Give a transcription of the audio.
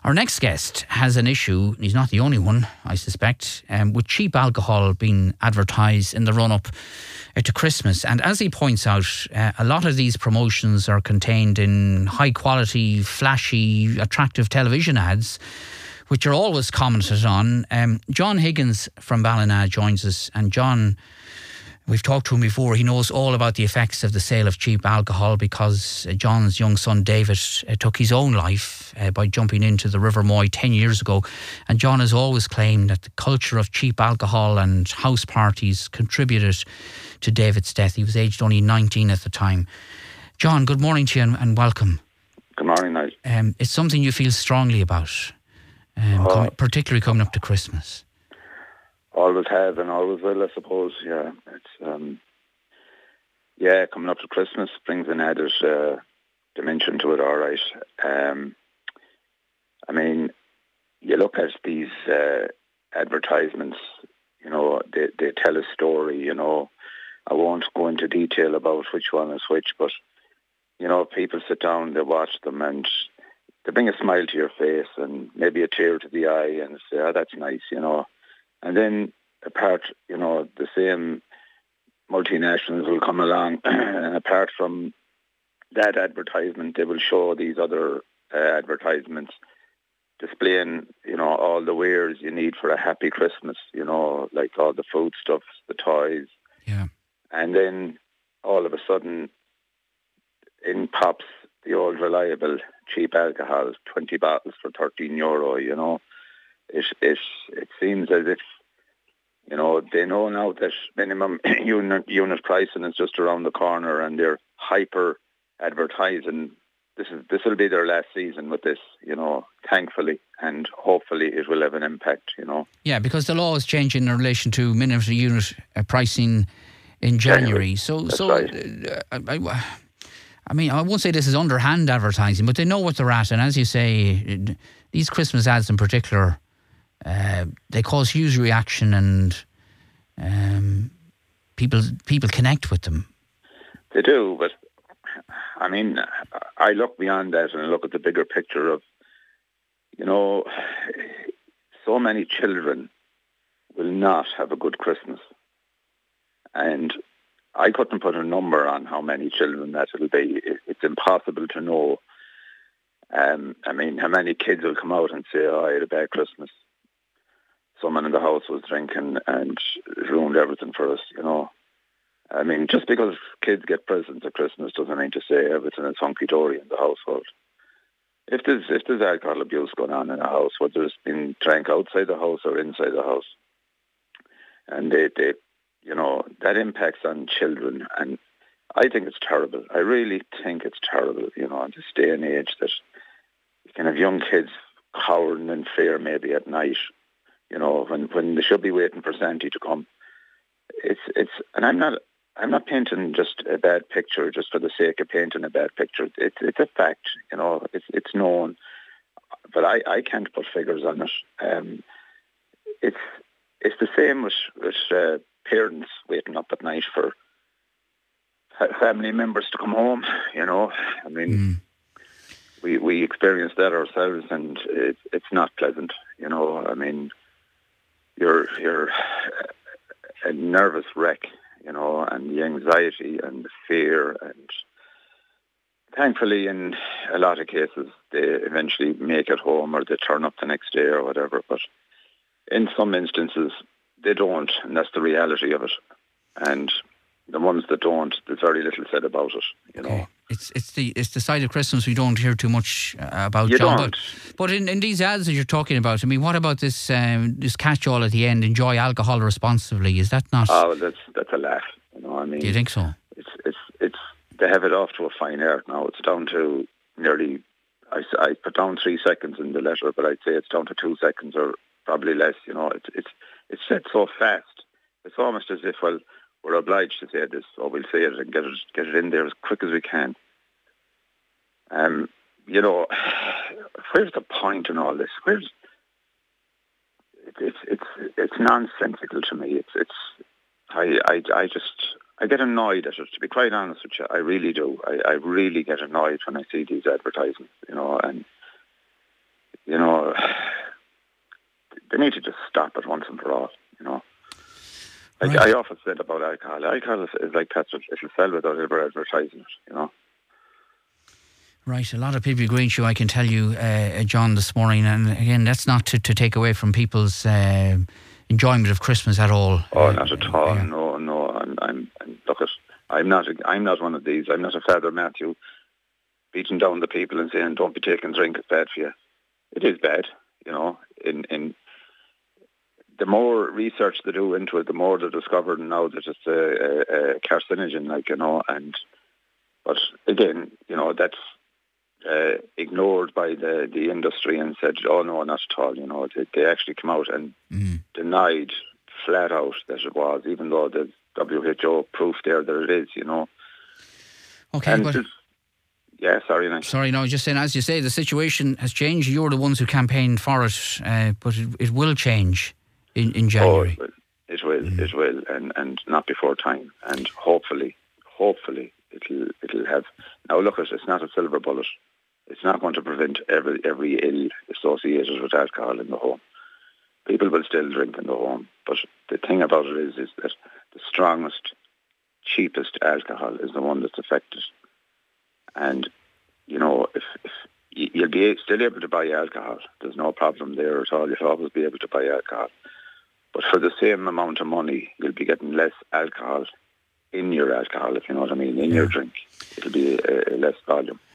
Our next guest has an issue, he's not the only one, I suspect, with cheap alcohol being advertised in the run-up to Christmas. And as he points out, a lot of these promotions are contained in high-quality, flashy, attractive television ads, which are always commented on. John Higgins from Ballina joins us. And John, we've talked to him before. He knows all about the effects of the sale of cheap alcohol because John's young son David took his own life by jumping into the River Moy 10 years ago. And John has always claimed that the culture of cheap alcohol and house parties contributed to David's death. He was aged only 19 at the time. John, good morning to you and welcome. Good morning, Nigel. It's something you feel strongly about, particularly coming up to Christmas. Always have and always will, I suppose. Yeah, it's coming up to Christmas brings an added dimension to it. All right. I mean, you look at these advertisements. You know, they tell a story. You know, I won't go into detail about which one is which, but you know, people sit down, they watch them, and they bring a smile to your face and maybe a tear to the eye, and say, "Oh, that's nice," you know. And then apart, you know, the same multinationals will come along and apart from that advertisement, they will show these other advertisements displaying, you know, all the wares you need for a happy Christmas, you know, like all the foodstuffs, the toys. Yeah. And then all of a sudden in pops the old reliable cheap alcohol, 20 bottles for €13, you know. It seems as if, you know, they know now that minimum unit pricing is just around the corner, and they're hyper advertising. This will be their last season with this, you know, thankfully, and hopefully it will have an impact, you know. Yeah, because the law is changing in relation to minimum unit pricing in January. Right. I mean, I won't say this is underhand advertising, but they know what they're at. And as you say, these Christmas ads in particular, they cause huge reaction, and people connect with them. They do, but I mean, I look beyond that and I look at the bigger picture of, you know, so many children will not have a good Christmas. And I couldn't put a number on how many children that will be. It's impossible to know. I mean, how many kids will come out and say, "Oh, I had a bad Christmas. Someone in the house was drinking and it ruined everything for us," you know. I mean, just because kids get presents at Christmas doesn't mean to say everything is hunky-dory in the household. If there's alcohol abuse going on in a house, whether it's been drank outside the house or inside the house, and they you know, that impacts on children, and I think it's terrible. I really think it's terrible, you know, in this day and age, that you can have young kids cowering in fear maybe at night, you know, when they should be waiting for Santa to come. And I'm not painting just a bad picture just for the sake of painting a bad picture. It's a fact, you know, it's known, but I can't put figures on it. It's the same with parents waiting up at night for family members to come home, you know. I mean, we experience that ourselves, and it's not pleasant, you know. I mean, you're a nervous wreck, you know, and the anxiety and the fear, and thankfully in a lot of cases they eventually make it home or they turn up the next day or whatever, but in some instances they don't, and that's the reality of it. And the ones that don't, there's very little said about it, you know. It's the side of Christmas we don't hear too much about, you John. Don't. But in these ads that you're talking about, I mean, what about this catch-all at the end, enjoy alcohol responsibly? Is that not... Oh, that's a laugh, you know. I mean, do you think so? It's they have it off to a fine art now. It's down to nearly, I put down 3 seconds in the letter, but I'd say it's down to 2 seconds or probably less, you know. It's said so fast. It's almost as if, well, we're obliged to say this, or we'll say it and get it in there as quick as we can. You know, where's the point in all this? It's nonsensical to me. I get annoyed at it, to be quite honest with you. I really do. I really get annoyed when I see these advertisements, you know, and you know, they need to just stop it once and for all, you know. Like Right. I often said about alcohol is like petrol. It'll sell without ever advertising it, you know. Right, a lot of people agreeing with you, I can tell you, John, this morning. And again, that's not to take away from people's enjoyment of Christmas at all. Oh, not at all. Yeah. No. Look, I'm not one of these. I'm not a Father Matthew beating down the people and saying, "Don't be taking drink; it's bad for you." It is bad, you know. In the more research they do into it, the more they're discovering now that it's a carcinogen, like, you know. But again, you know, that's ignored by the industry and said, "Oh no, not at all." You know, they actually come out and denied flat out that it was, even though there's WHO proof there that it is. You know. Okay, And but yeah, sorry, Nick. sorry, no, just saying, as you say, the situation has changed. You're the ones who campaiged for it, but it will change in January. Oh, it will, and not before time. And hopefully, it'll have. Now, look, it's not a silver bullet. It's not going to prevent every ill associated with alcohol in the home. People will still drink in the home, but the thing about it is that the strongest, cheapest alcohol is the one that's affected. And you know, if you'll be still able to buy alcohol, there's no problem there at all. You'll always be able to buy alcohol. But for the same amount of money, you'll be getting less alcohol in your alcohol, if you know what I mean, in your drink. It'll be a less volume.